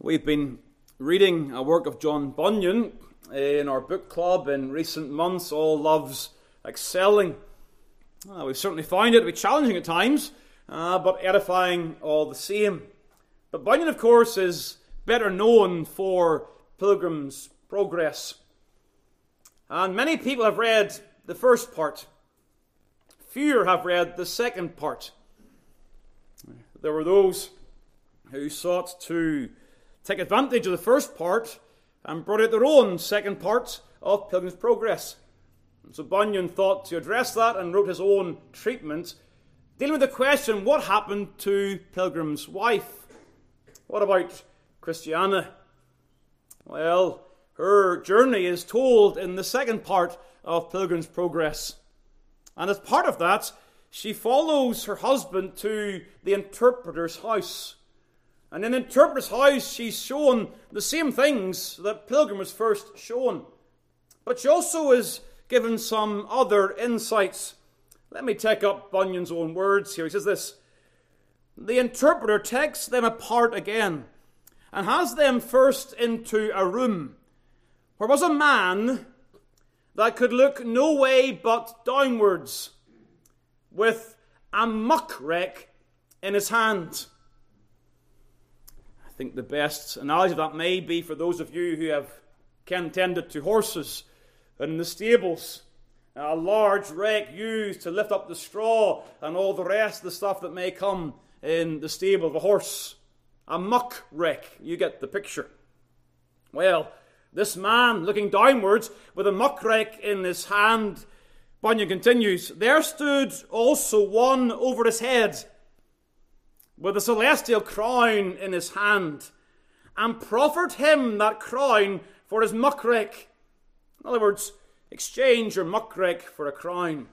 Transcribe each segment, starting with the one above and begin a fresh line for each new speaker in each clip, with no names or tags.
We've been reading a work of John Bunyan in our book club in recent months, All Love's Excelling. We've certainly found it to be challenging at times, but edifying all the same. But Bunyan, of course, is better known for Pilgrim's Progress. And many people have read the first part. Fewer have read the second part. There were those who sought to take advantage of the first part and brought out their own second part of Pilgrim's Progress. And so Bunyan thought to address that and wrote his own treatment, dealing with the question, what happened to Pilgrim's wife? What about Christiana? Well, her journey is told in the second part of Pilgrim's Progress. And as part of that, she follows her husband to the interpreter's house. And in the interpreter's house, she's shown the same things that Pilgrim was first shown. But she also is given some other insights. Let me take up Bunyan's own words here. He says this: the interpreter takes them apart again and has them first into a room where was a man that could look no way but downwards, with a muck-rake in his hand. I think the best analogy of that may be for those of you who have tended to horses and in the stables. A large rake used to lift up the straw and all the rest of the stuff that may come in the stable of a horse. A muck-rake. You get the picture. Well, this man looking downwards with a muck-rake in his hand, Bunyan continues, there stood also one over his head with a celestial crown in his hand, and proffered him that crown for his muck-rake. In other words, exchange your muck-rake for a crown.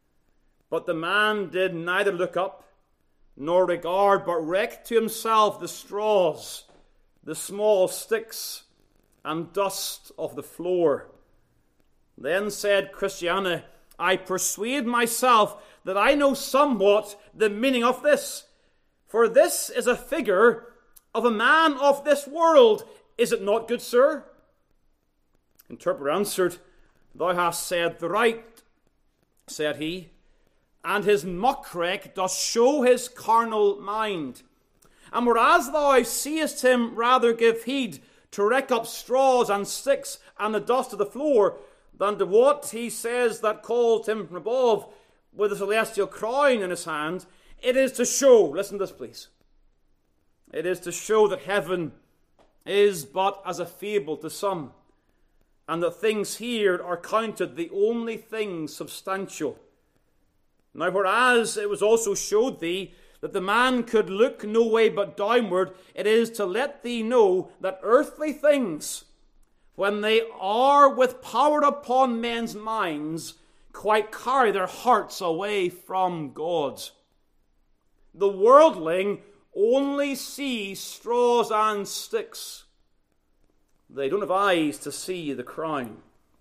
But the man did neither look up nor regard, but raked to himself the straws, the small sticks, and dust of the floor. Then said Christiana, I persuade myself that I know somewhat the meaning of this. For this is a figure of a man of this world. Is it not, good sir? Interpreter answered, Thou hast said the right, said he, and his muck-rake doth show his carnal mind. And whereas thou seest him rather give heed to rake up straws and sticks and the dust of the floor, than to what he says that called him from above with a celestial crown in his hand, it is to show, listen to this please, it is to show that heaven is but as a fable to some, and that things here are counted the only things substantial. Now whereas it was also showed thee that the man could look no way but downward, it is to let thee know that earthly things, when they are with power upon men's minds, quite carry their hearts away from God. The worldling only sees straws and sticks. They don't have eyes to see the crown.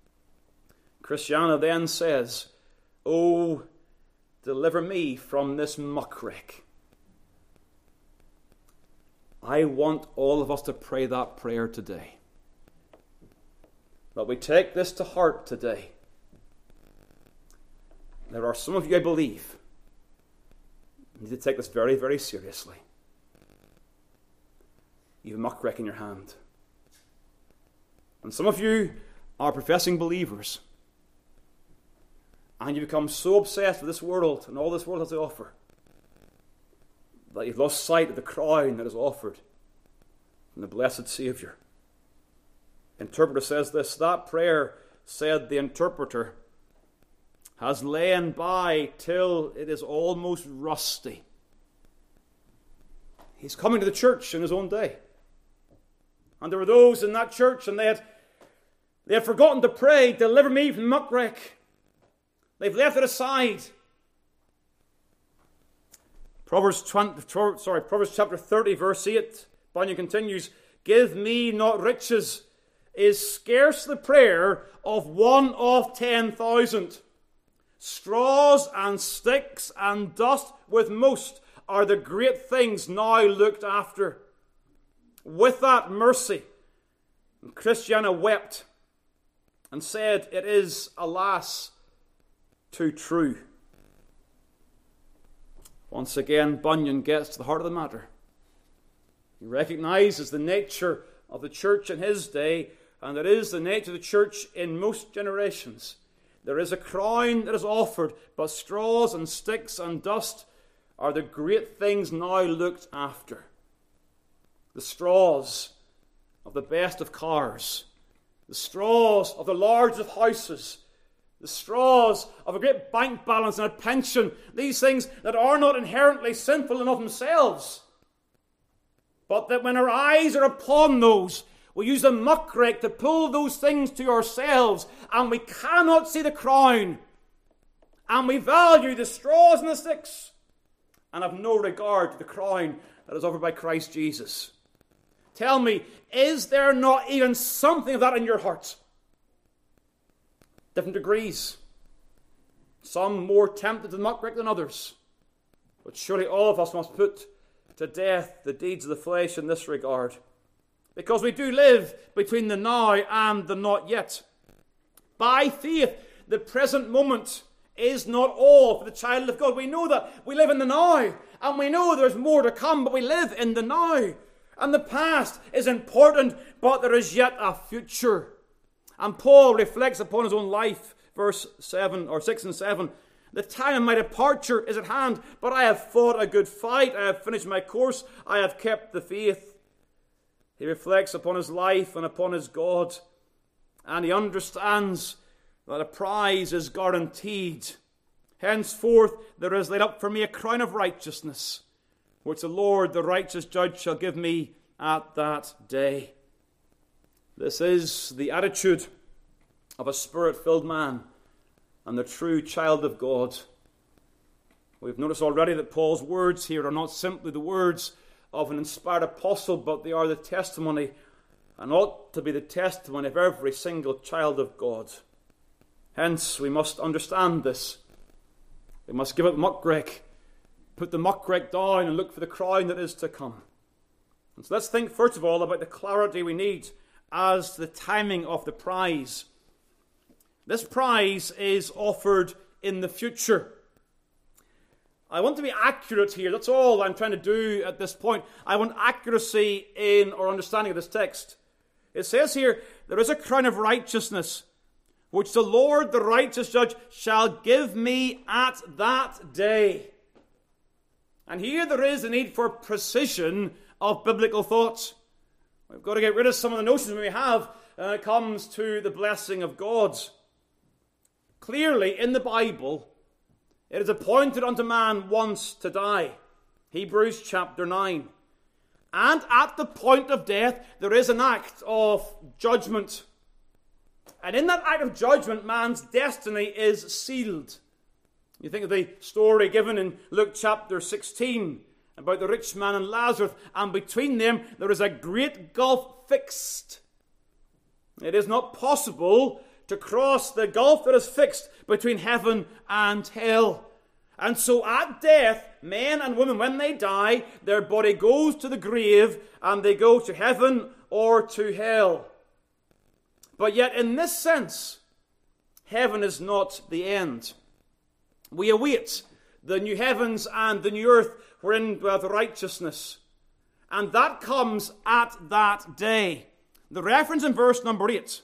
Christiana then says, Oh, deliver me from this muck-rake. I want all of us to pray that prayer today. That we take this to heart today. There are some of you, I believe, you need to take this very, very seriously. You have a muck-rake in your hand. And some of you are professing believers. And you become so obsessed with this world and all this world has to offer that you've lost sight of the crown that is offered from the blessed Saviour. Interpreter says this, that prayer, said the interpreter, has lain by till it is almost rusty. He's coming to the church in his own day. And there were those in that church, and they had forgotten to pray, deliver me from the muck-rake. They've left it aside. Proverbs chapter 30, verse 8, Bunyan continues, give me not riches, is scarce the prayer of one of 10,000. Straws and sticks and dust with most are the great things now looked after. with that mercy. And Christiana wept and said, "It is, alas, too true." Once again, Bunyan gets to the heart of the matter. He recognizes the nature of the church in his day, and it is the nature of the church in most generations. There is a crown that is offered, but straws and sticks and dust are the great things now looked after. The straws of the best of cars, the straws of the largest of houses, the straws of a great bank balance and a pension, these things that are not inherently sinful in of themselves, but that when our eyes are upon those, we use the muck rake to pull those things to ourselves, and we cannot see the crown, and we value the straws and the sticks, and have no regard to the crown that is offered by Christ Jesus. Tell me, is there not even something of that in your heart? Different degrees. Some more tempted to the muck rake than others. But surely all of us must put to death the deeds of the flesh in this regard. Because we do live between the now and the not yet. By faith, the present moment is not all for the child of God. We know that we live in the now, and we know there's more to come, but we live in the now. And the past is important, but there is yet a future. And Paul reflects upon his own life, verse 7 or 6 and 7. The time of my departure is at hand, but I have fought a good fight. I have finished my course. I have kept the faith. He reflects upon his life and upon his God, and he understands that a prize is guaranteed. Henceforth there is laid up for me a crown of righteousness, which the Lord, the righteous judge, shall give me at that day. This is the attitude of a spirit-filled man and the true child of God. We've noticed already that Paul's words here are not simply the words of an inspired apostle, but they are the testimony, and ought to be the testimony of every single child of God. Hence, we must understand this. We must give up the muck rake, put the muck rake down, and look for the crown that is to come. And so let's think first of all about the clarity we need as to the timing of the prize. This prize is offered in the future. I want to be accurate here. That's all I'm trying to do at this point. I want accuracy in our understanding of this text. It says here, there is a crown of righteousness, which the Lord, the righteous judge, shall give me at that day. And here there is a need for precision of biblical thought. We've got to get rid of some of the notions we have when it comes to the blessing of God. Clearly, in the Bible, it is appointed unto man once to die. Hebrews chapter 9. And at the point of death, there is an act of judgment. And in that act of judgment, man's destiny is sealed. You think of the story given in Luke chapter 16 about the rich man and Lazarus, and between them there is a great gulf fixed. It is not possible to cross the gulf that is fixed between heaven and hell. And so at death, men and women, when they die, their body goes to the grave and they go to heaven or to hell. But yet in this sense, heaven is not the end. We await the new heavens and the new earth wherein dwelleth righteousness. And that comes at that day. The reference in verse number 8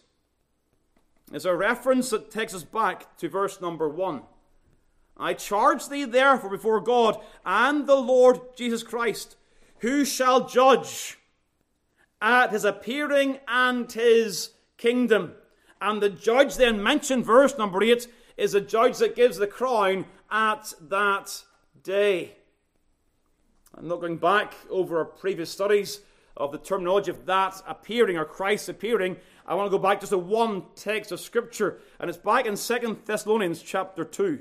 is a reference that takes us back to verse number 1. I charge thee therefore before God and the Lord Jesus Christ, who shall judge at his appearing and his kingdom. And the judge then mentioned, verse number 8, is a judge that gives the crown at that day. I'm not going back over our previous studies of the terminology of that appearing or Christ appearing. I want to go back just to one text of Scripture, and it's back in 2 Thessalonians chapter 2.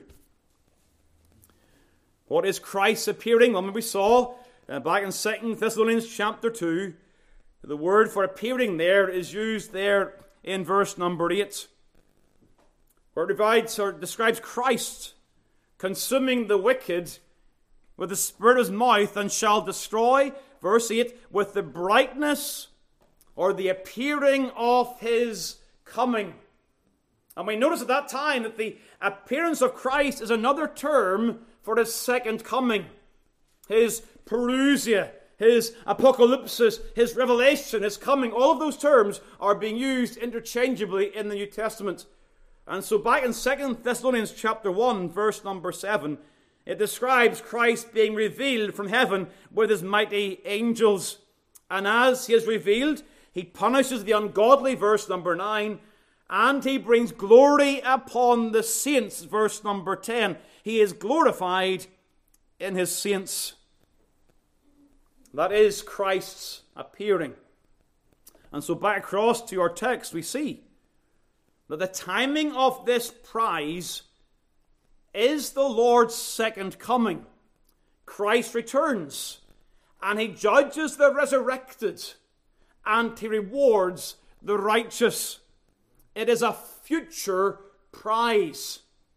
What is Christ appearing? Well, we saw back in 2 Thessalonians chapter 2, the word for appearing there is used there in verse number 8, where it divides or describes Christ consuming the wicked with the spirit of his mouth, and shall destroy verse 8, with the brightness or the appearing of his coming. And we notice at that time that the appearance of Christ is another term for his second coming. His parousia, his apocalypsis, his revelation, his coming, all of those terms are being used interchangeably in the New Testament. And so back in 2 Thessalonians chapter 1, verse number 7, it describes Christ being revealed from heaven with his mighty angels. And as he is revealed, he punishes the ungodly, verse number 9, and he brings glory upon the saints, verse number 10. He is glorified in his saints. That is Christ's appearing. And so back across to our text, we see that the timing of this prize is the Lord's second coming. Christ returns, and he judges the resurrected, and he rewards the righteous. It is a future prize,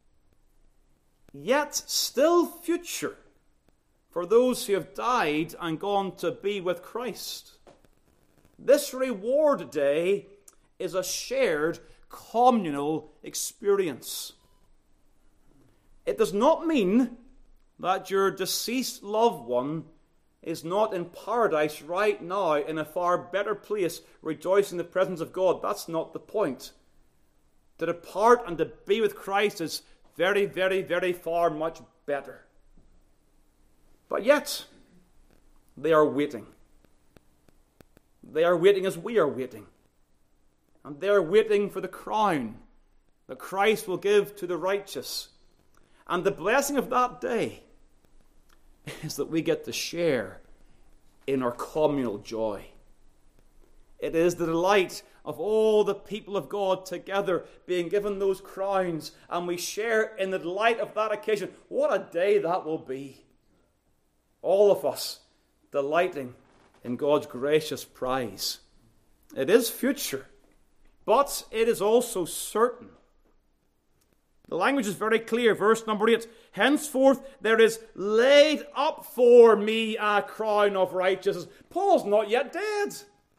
yet still future for those who have died and gone to be with Christ. This reward day is a shared communal experience. It does not mean that your deceased loved one is not in paradise right now in a far better place, rejoicing in the presence of God. That's not the point. To depart and to be with Christ is very, very, very far much better. But yet, they are waiting. They are waiting as we are waiting. And they are waiting for the crown that Christ will give to the righteous. And the blessing of that day is that we get to share in our communal joy. It is the delight of all the people of God together being given those crowns, and we share in the delight of that occasion. What a day that will be. All of us delighting in God's gracious prize. It is future, but it is also certain. The language is very clear. Verse number 8. Henceforth there is laid up for me a crown of righteousness. Paul's not yet dead.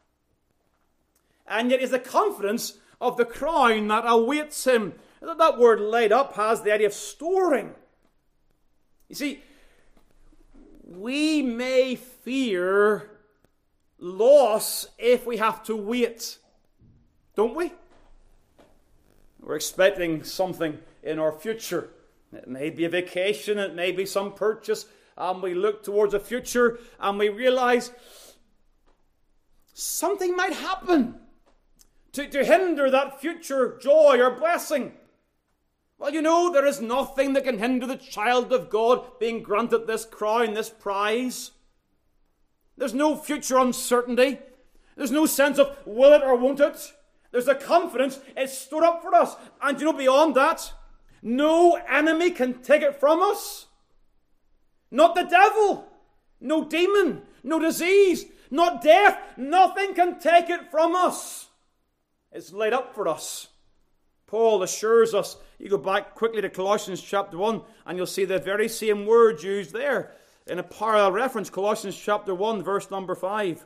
And yet is the confidence of the crown that awaits him. That word laid up has the idea of storing. You see, we may fear loss if we have to wait, don't we? We're expecting something in our future. It may be a vacation, it may be some purchase, and we look towards the future and we realize something might happen to hinder that future joy or blessing. Well, you know, there is nothing that can hinder the child of God being granted this crown, this prize. There's no future uncertainty. There's no sense of will it or won't it. There's a confidence it's stored up for us. And you know, beyond that, no enemy can take it from us. Not the devil, no demon, no disease, not death. Nothing can take it from us. It's laid up for us. Paul assures us. You go back quickly to Colossians chapter 1 and you'll see the very same word used there in a parallel reference. Colossians chapter 1 verse number 5.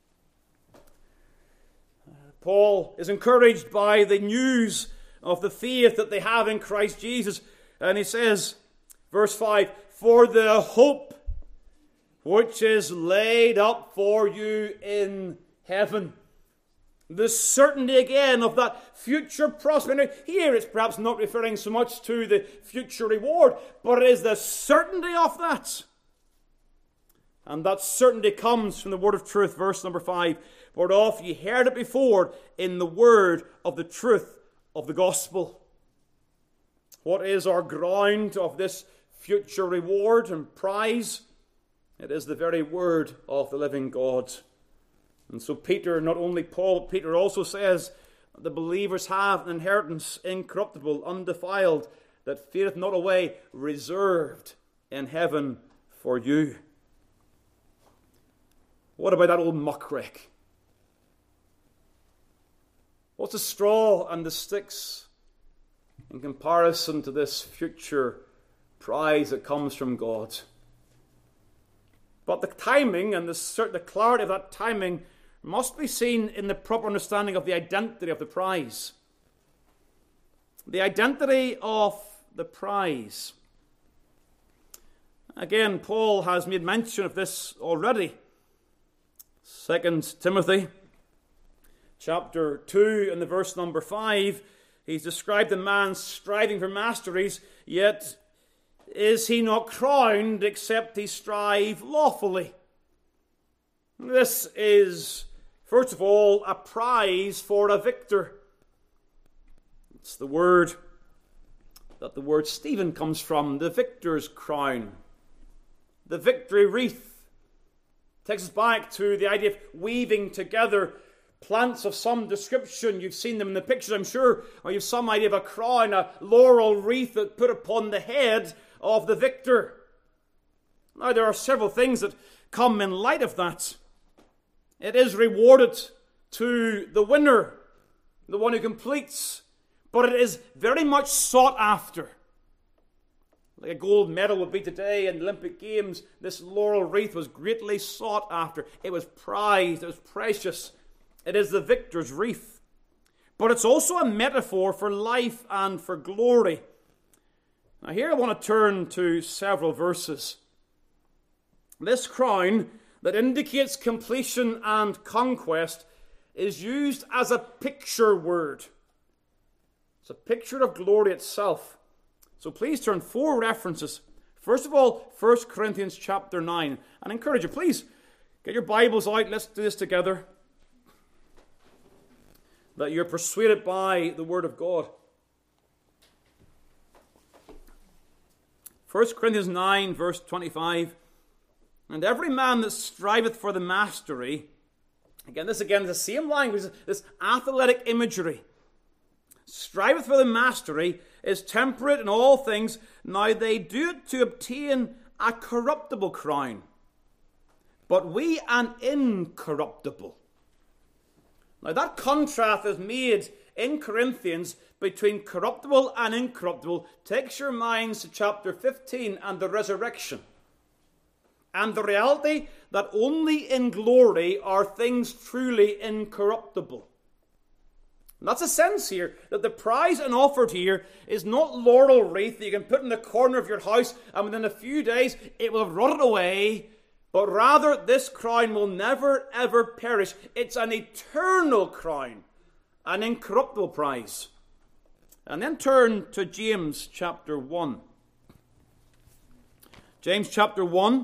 Paul is encouraged by the news of the faith that they have in Christ Jesus. And he says, verse 5, for the hope which is laid up for you in heaven. The certainty again of that future prosperity. Here it's perhaps not referring so much to the future reward, but it is the certainty of that. And that certainty comes from the word of truth, verse number 5. Whereof ye heard it before in the word of the truth of the gospel. What is our ground of this future reward and prize? It is the very word of the living God. And so Peter, not only Paul, Peter also says the believers have an inheritance incorruptible, undefiled, that fadeth not away, reserved in heaven for you. What about that old muckrake? What's the straw and the sticks in comparison to this future prize that comes from God? But the timing and the clarity of that timing must be seen in the proper understanding of the identity of the prize. The identity of the prize. Again, Paul has made mention of this already. 2 Timothy chapter 2 and the verse number 5, he's described a man striving for masteries, yet is he not crowned except he strive lawfully. This is, first of all, a prize for a victor. It's the word that the word Stephen comes from, the victor's crown, the victory wreath. Takes us back to the idea of weaving together plants of some description. You've seen them in the pictures, I'm sure, or you've some idea of a crown, a laurel wreath that put upon the head of the victor. Now, there are several things that come in light of that. It is rewarded to the winner, the one who completes, but it is very much sought after. Like a gold medal would be today in the Olympic Games, this laurel wreath was greatly sought after. It was prized, it was precious. It is the victor's wreath. But it's also a metaphor for life and for glory. Now here I want to turn to several verses. This crown that indicates completion and conquest is used as a picture word. It's a picture of glory itself. So please turn 4 references. First of all, 1 Corinthians chapter 9. And I encourage you, please, get your Bibles out. Let's do this together. That you're persuaded by the Word of God. 1 Corinthians 9, verse 25. And every man that striveth for the mastery, again is the same language, this athletic imagery. Striveth for the mastery, is temperate in all things. Now they do it to obtain a corruptible crown, but we an incorruptible. Now that contrast is made in Corinthians between corruptible and incorruptible. Takes your minds to chapter 15 and the resurrection. And the reality that only in glory are things truly incorruptible. And that's a sense here, that the prize and offered here is not laurel wreath that you can put in the corner of your house and within a few days it will have rotted away, but rather this crown will never ever perish. It's an eternal crown, an incorruptible prize. And then turn to James chapter 1. James chapter 1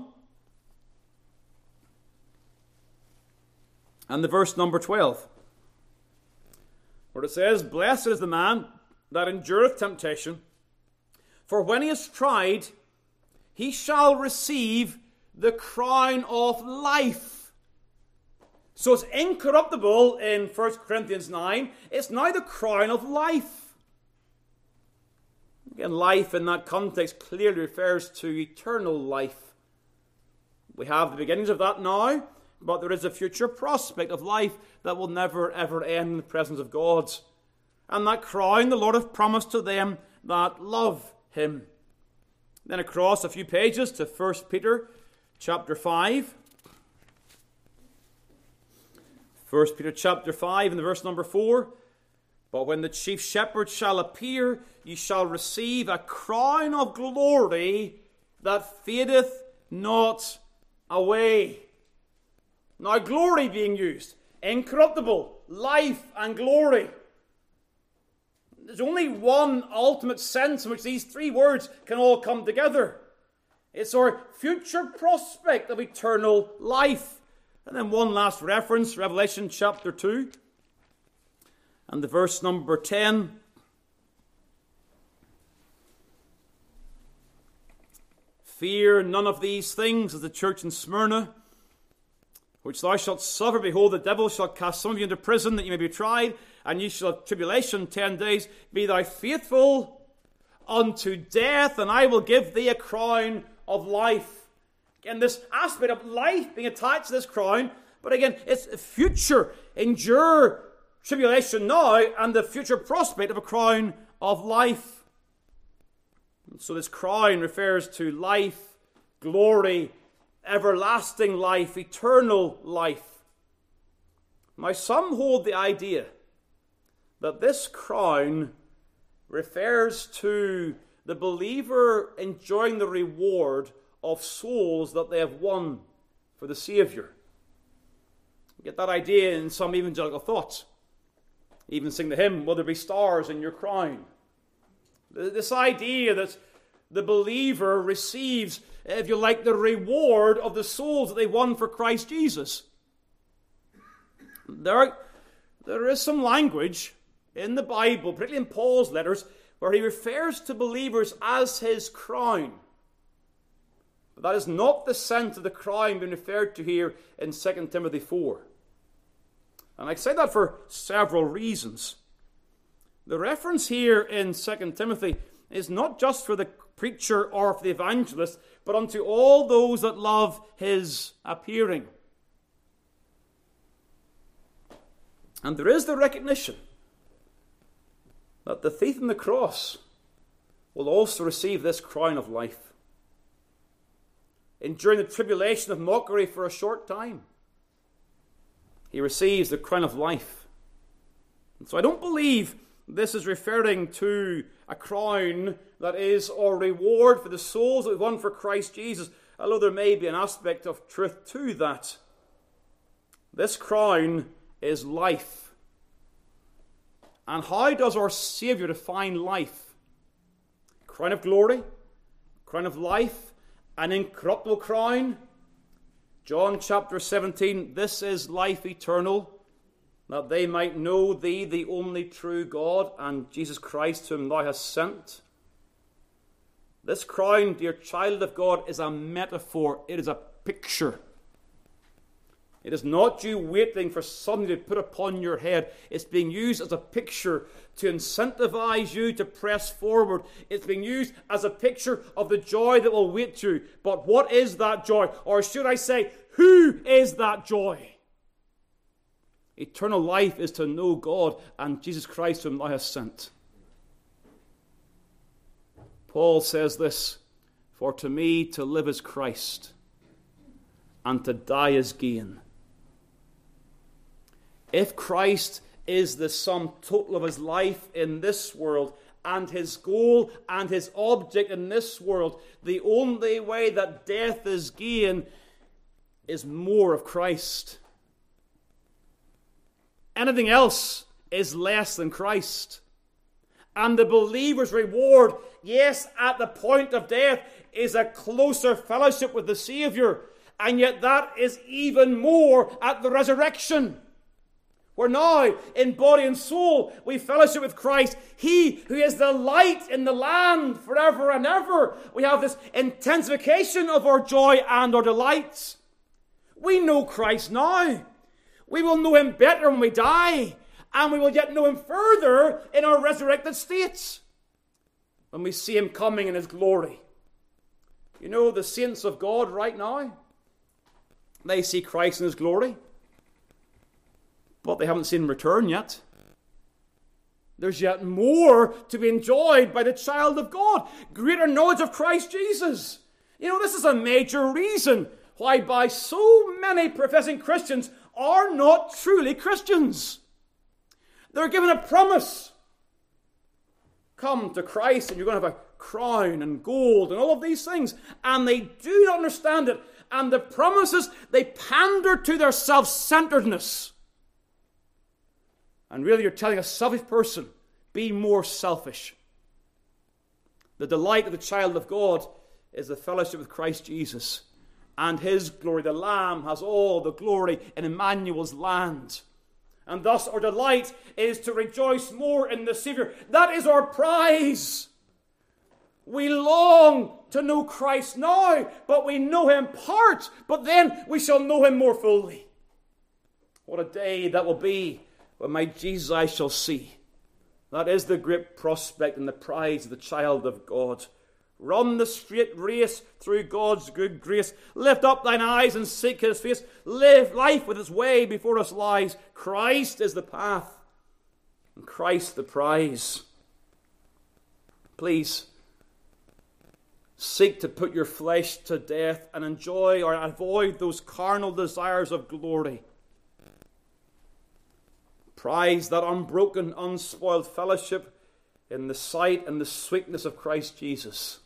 and the verse number 12. Where it says, Blessed is the man that endureth temptation, for when he is tried, he shall receive the crown of life. So it's incorruptible in 1 Corinthians 9. It's now the crown of life. Again, life in that context clearly refers to eternal life. We have the beginnings of that now, but there is a future prospect of life that will never ever end in the presence of God. And that crown the Lord hath promised to them that love him. Then across a few pages to 1 Peter chapter 5. 1 Peter chapter 5 and the verse number 4. But when the chief shepherd shall appear, ye shall receive a crown of glory that fadeth not away. Now, glory being used, incorruptible, life and glory. There's only one ultimate sense in which these 3 words can all come together. It's our future prospect of eternal life. And then one last reference, Revelation chapter 2 and the verse number 10. Fear none of these things, as the church in Smyrna, which thou shalt suffer. Behold, the devil shall cast some of you into prison, that you may be tried, and ye shall have tribulation 10 days. Be thou faithful unto death, and I will give thee a crown of life. Again, this aspect of life being attached to this crown, but again, it's future. Endure tribulation now, and the future prospect of a crown of life. And so this crown refers to life, glory, everlasting life, eternal life. Now, some hold the idea that this crown refers to the believer enjoying the reward of souls that they have won for the Savior. You get that idea in some evangelical thoughts. Even sing the hymn, "Will there be stars in your crown?" This idea that the believer receives, if you like, the reward of the souls that they won for Christ Jesus. There is some language in the Bible, particularly in Paul's letters, where he refers to believers as his crown. But that is not the sense of the crown being referred to here in 2 Timothy 4. And I say that for several reasons. The reference here in 2 Timothy is not just for the preacher or for the evangelist, but unto all those that love his appearing. And there is the recognition that the thief on the cross will also receive this crown of life, enduring the tribulation of mockery for a short time. He receives the crown of life. And so I don't believe this is referring to a crown that is our reward for the souls that we've won for Christ Jesus, although there may be an aspect of truth to that. This crown is life. And how does our Savior define life? Crown of glory, crown of life, an incorruptible crown. John chapter 17, "This is life eternal, that they might know thee, the only true God, and Jesus Christ, whom thou hast sent." This crown, dear child of God, is a metaphor. It is a picture. It is not you waiting for something to put upon your head. It's being used as a picture to incentivize you to press forward. It's being used as a picture of the joy that will wait you. But what is that joy? Or should I say, who is that joy? Eternal life is to know God and Jesus Christ, whom thou hast sent. Paul says this, "For to me to live is Christ, and to die is gain." If Christ is the sum total of his life in this world, and his goal and his object in this world, the only way that death is gain is more of Christ. Anything else is less than Christ. And the believer's reward, yes, at the point of death, is a closer fellowship with the Savior. And yet that is even more at the resurrection, where now, in body and soul, we fellowship with Christ, He who is the light in the land forever and ever. We have this intensification of our joy and our delights. We know Christ now. We will know Him better when we die, and we will yet know Him further in our resurrected states, when we see Him coming in His glory. You know, the saints of God right now, they see Christ in His glory, but they haven't seen Him return yet. There's yet more to be enjoyed by the child of God. Greater knowledge of Christ Jesus. You know, this is a major reason why by so many professing Christians are not truly Christians. They're given a promise. Come to Christ and you're going to have a crown and gold and all of these things. And they do not understand it. And the promises, they pander to their self-centeredness. And really, you're telling a selfish person, be more selfish. The delight of the child of God is the fellowship with Christ Jesus and His glory. The Lamb has all the glory in Emmanuel's land. And thus our delight is to rejoice more in the Savior. That is our prize. We long to know Christ now, but we know Him part. But then we shall know Him more fully. What a day that will be when my Jesus I shall see. That is the great prospect and the prize of the child of God. Run the straight race through God's good grace. Lift up thine eyes and seek His face. Live life with its way before us lies. Christ is the path, and Christ the prize. Please, seek to put your flesh to death and enjoy or avoid those carnal desires of glory. Prize that unbroken, unspoiled fellowship in the sight and the sweetness of Christ Jesus.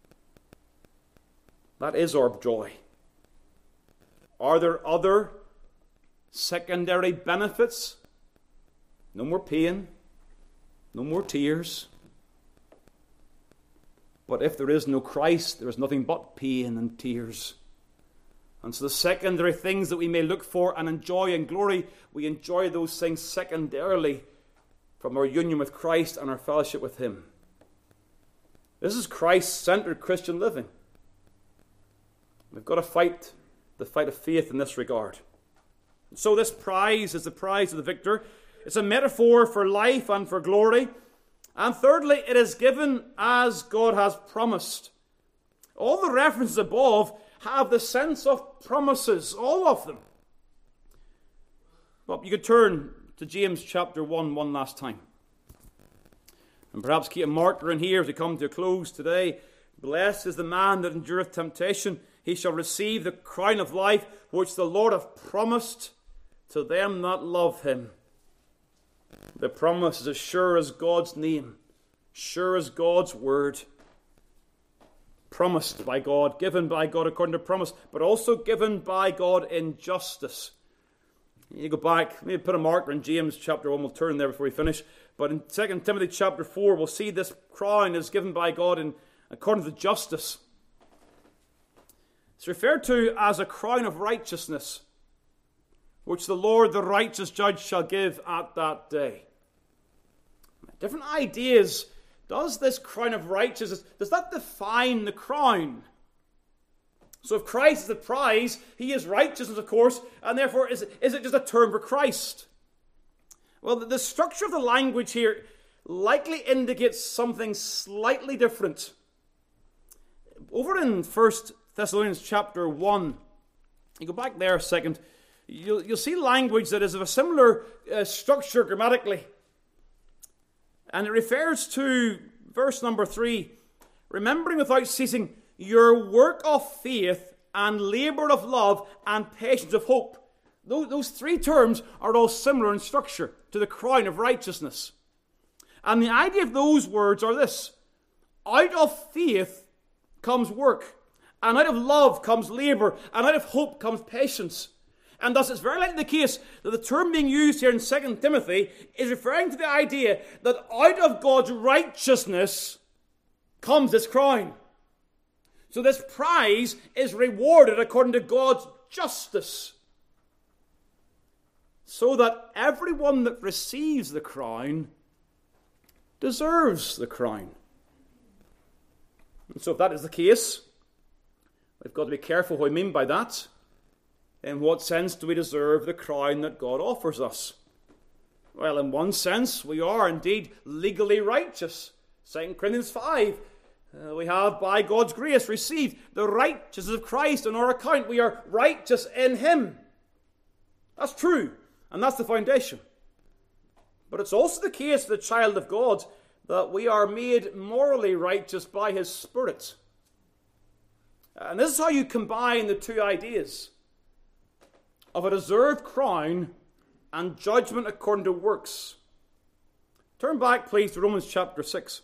That is our joy. Are there other secondary benefits? No more pain, no more tears. But if there is no Christ, there is nothing but pain and tears. And so the secondary things that we may look for and enjoy in glory, we enjoy those things secondarily from our union with Christ and our fellowship with Him. This is Christ-centered Christian living. We've got to fight the fight of faith in this regard. So this prize is the prize of the victor. It's a metaphor for life and for glory. And thirdly, it is given as God has promised. All the references above have the sense of promises, all of them. But you could turn to James chapter 1 one last time. And perhaps keep a marker in here as we come to a close today. Blessed is the man that endureth temptation. He shall receive the crown of life which the Lord hath promised to them that love Him. The promise is as sure as God's name, sure as God's word. Promised by God, given by God according to promise, but also given by God in justice. You go back, maybe put a marker in James chapter 1, we'll turn there before we finish. But in 2 Timothy chapter 4, we'll see this crown is given by God in according to justice. It's referred to as a crown of righteousness, which the Lord, the righteous judge, shall give at that day. Different ideas. Does this crown of righteousness, does that define the crown? So if Christ is the prize, He is righteousness, of course, and therefore is it just a term for Christ? Well, the structure of the language here likely indicates something slightly different. Over in 1 Thessalonians chapter 1, you go back there a second, you'll see language that is of a similar structure grammatically. And it refers to verse number 3, remembering without ceasing your work of faith and labour of love and patience of hope. Those three terms are all similar in structure to the crown of righteousness. And the idea of those words are this: out of faith comes work, and out of love comes labour, and out of hope comes patience. And thus it's very likely the case that the term being used here in 2 Timothy is referring to the idea that out of God's righteousness comes this crown. So this prize is rewarded according to God's justice, so that everyone that receives the crown deserves the crown. And so if that is the case, we've got to be careful what we mean by that. In what sense do we deserve the crown that God offers us? Well, in one sense, we are indeed legally righteous. 2 Corinthians 5, we have, by God's grace, received the righteousness of Christ on our account. We are righteous in Him. That's true, and that's the foundation. But it's also the case for the child of God that we are made morally righteous by His Spirit. And this is how you combine the two ideas of a deserved crown and judgment according to works. Turn back, please, to Romans chapter 6.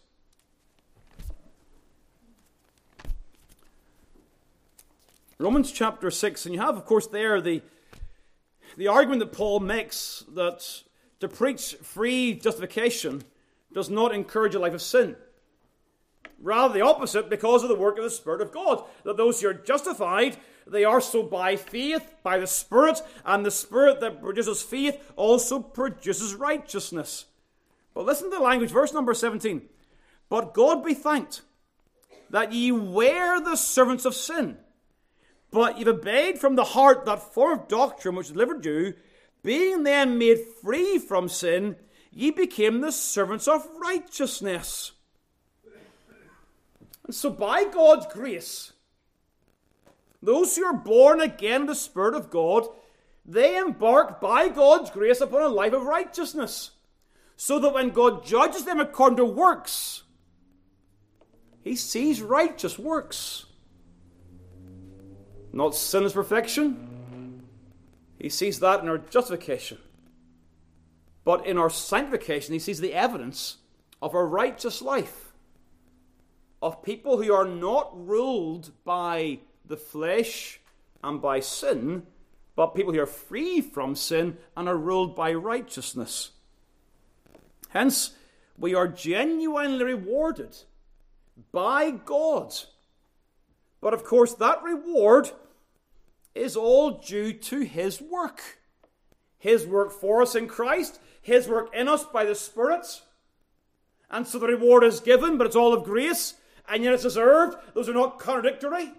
Romans chapter 6, and you have, of course, there the argument that Paul makes that to preach free justification does not encourage a life of sin. Rather the opposite, because of the work of the Spirit of God. That those who are justified, they are so by faith, by the Spirit, and the Spirit that produces faith also produces righteousness. But listen to the language, verse number 17. But God be thanked that ye were the servants of sin, but you've obeyed from the heart that form of doctrine which delivered you, being then made free from sin, ye became the servants of righteousness. And so by God's grace, those who are born again in the Spirit of God, they embark by God's grace upon a life of righteousness, so that when God judges them according to works, He sees righteous works. Not sinless perfection. He sees that in our justification. But in our sanctification, he sees the evidence of a righteous life. Of people who are not ruled by the flesh and by sin, but people who are free from sin and are ruled by righteousness. Hence, we are genuinely rewarded by God. But of course, that reward is all due to his work. His work for us in Christ, his work in us by the Spirit. And so the reward is given, but it's all of grace, and yet it's deserved. Those are not contradictory.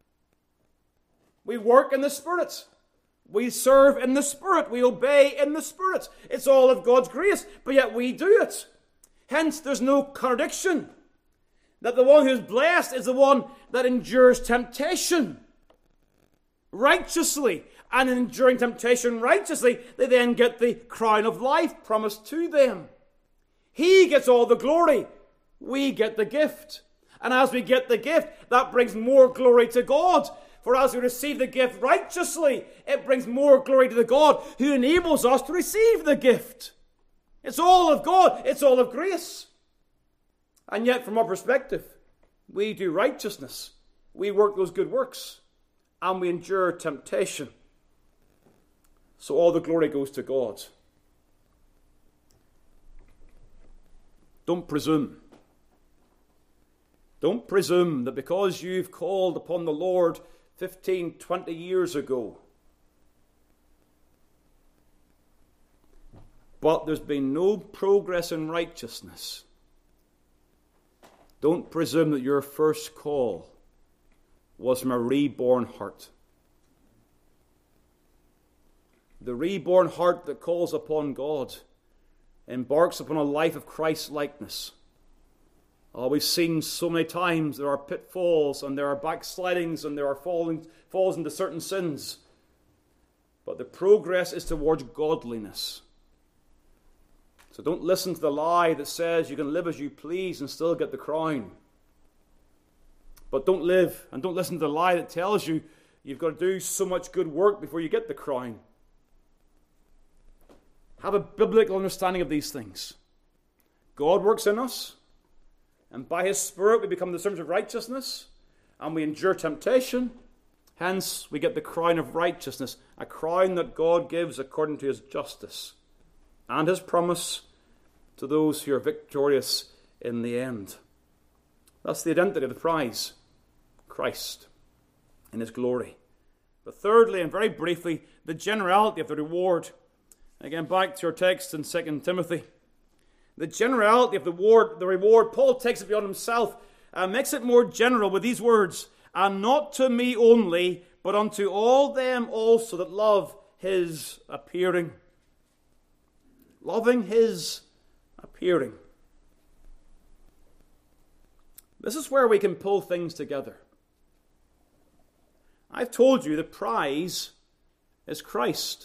We work in the Spirit. We serve in the Spirit. We obey in the Spirit. It's all of God's grace, but yet we do it. Hence, there's no contradiction. That the one who is blessed is the one that endures temptation righteously. And in enduring temptation righteously, they then get the crown of life promised to them. He gets all the glory. We get the gift. And as we get the gift, that brings more glory to God. For as we receive the gift righteously, it brings more glory to the God who enables us to receive the gift. It's all of God. It's all of grace. And yet, from our perspective, we do righteousness. We work those good works. And we endure temptation. So all the glory goes to God. Don't presume. Don't presume that because you've called upon the Lord 15, 20 years ago, but there's been no progress in righteousness, don't presume that your first call was from a reborn heart. The reborn heart that calls upon God embarks upon a life of Christ-likeness. Oh, we've seen so many times there are pitfalls and there are backslidings and there are falls into certain sins. But the progress is towards godliness. So don't listen to the lie that says you can live as you please and still get the crown. But don't live and don't listen to the lie that tells you you've got to do so much good work before you get the crown. Have a biblical understanding of these things. God works in us, and by his Spirit we become the servants of righteousness, and we endure temptation. Hence, we get the crown of righteousness, a crown that God gives according to his justice and his promise to those who are victorious in the end. That's the identity of the prize, Christ in his glory. But thirdly, and very briefly, the generality of the reward. Again, back to our text in 2 Timothy. The generality of the reward, Paul takes it beyond himself and makes it more general with these words, and not to me only, but unto all them also that love his appearing. Loving his appearing. This is where we can pull things together. I've told you the prize is Christ.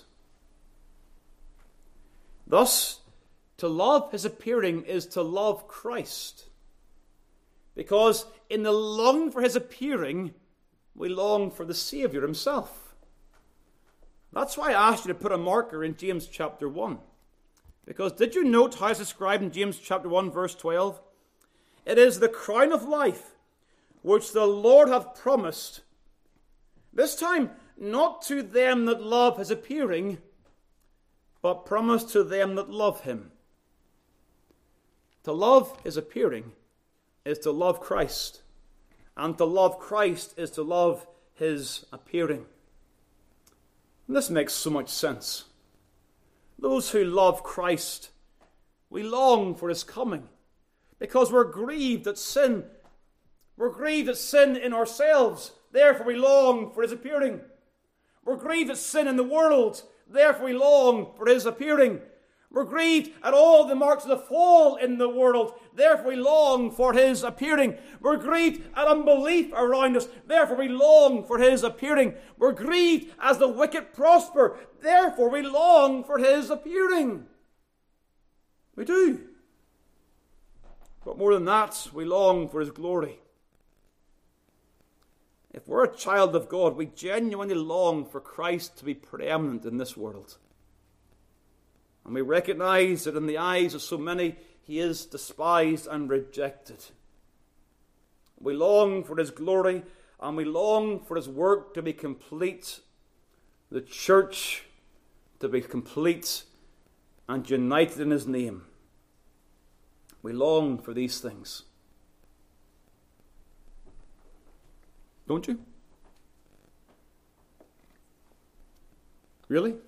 Thus, to love his appearing is to love Christ. Because in the longing for his appearing, we long for the Saviour himself. That's why I asked you to put a marker in James chapter 1. Because did you note how it's described in James chapter 1 verse 12? It is the crown of life which the Lord hath promised. This time, not to them that love his appearing, but promised to them that love him. To love his appearing is to love Christ. And to love Christ is to love his appearing. And this makes so much sense. Those who love Christ, we long for his coming. Because we're grieved at sin. We're grieved at sin in ourselves. Therefore we long for his appearing. We're grieved at sin in the world. Therefore we long for his appearing. We're grieved at all the marks of the fall in the world. Therefore we long for his appearing. We're grieved at unbelief around us. Therefore we long for his appearing. We're grieved as the wicked prosper. Therefore we long for his appearing. We do. But more than that, we long for his glory. if we're a child of God, we genuinely long for Christ to be preeminent in this world. And we recognize that in the eyes of so many, he is despised and rejected. We long for his glory, and we long for his work to be complete, the church to be complete and united in his name. We long for these things. Don't you? Really?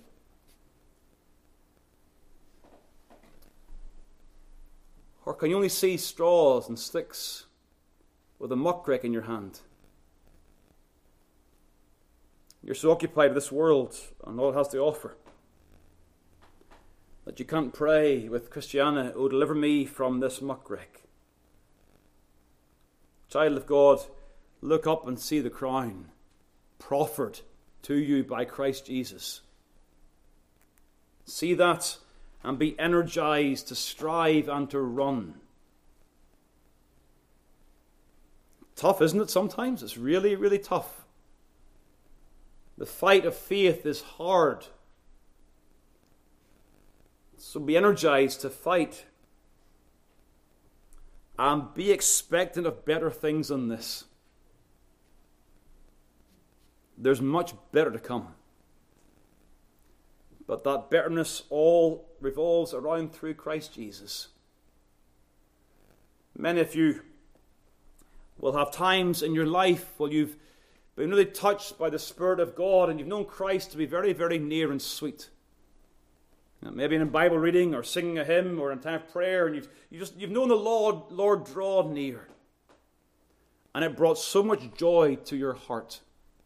Or can you only see straws and sticks with a muck rake in your hand? You're so occupied with this world and all it has to offer that you can't pray with Christiana, "Oh, deliver me from this muck rake." Child of God, look up and see the crown proffered to you by Christ Jesus. See that and be energized to strive and to run. Tough, isn't it, sometimes? It's really, really tough. The fight of faith is hard. So be energized to fight. And be expectant of better things than this. There's much better to come. But that betterness all revolves around through Christ Jesus. Many of you will have times in your life where you've been really touched by the Spirit of God and you've known Christ to be very, very near and sweet. Maybe in a Bible reading or singing a hymn or in time of prayer, and you've known the Lord draw near. And it brought so much joy to your heart.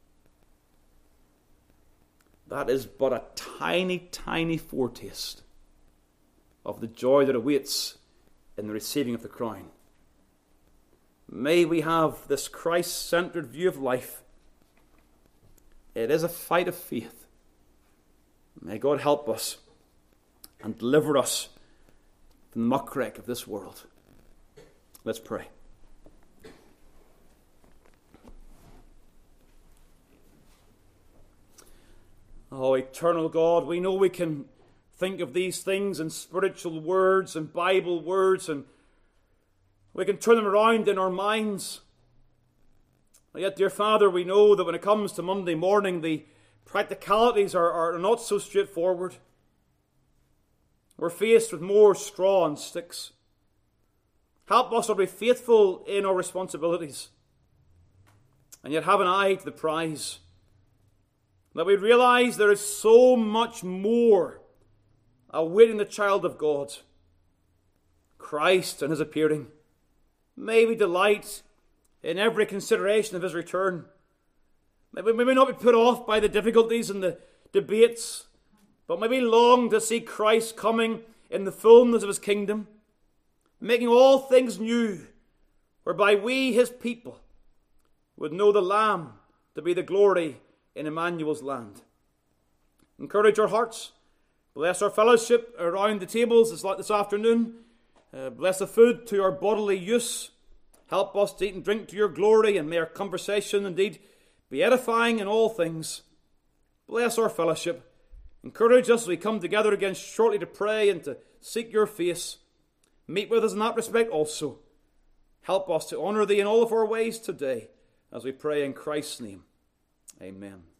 That is but a tiny, tiny foretaste of the joy that awaits in the receiving of the crown. May we have this Christ-centered view of life. It is a fight of faith. May God help us and deliver us from the muck rake of this world. Let's pray. Oh, eternal God, we know we can think of these things in spiritual words and Bible words, and we can turn them around in our minds. Yet, dear Father, we know that when it comes to Monday morning, the practicalities are not so straightforward. We're faced with more straw and sticks. Help us to be faithful in our responsibilities, and yet have an eye to the prize. That we realize there is so much more awaiting the child of God. Christ and his appearing. May we delight in every consideration of his return. May we not be put off by the difficulties and the debates, but may we long to see Christ coming in the fullness of his kingdom, making all things new, whereby we, his people, would know the Lamb to be the glory in Emmanuel's land. Encourage our hearts. Bless our fellowship around the tables this afternoon. Bless the food to our bodily use. Help us to eat and drink to your glory, and may our conversation indeed be edifying in all things. Bless our fellowship. Encourage us as we come together again shortly to pray and to seek your face. Meet with us in that respect also. Help us to honour thee in all of our ways today as we pray in Christ's name. Amen.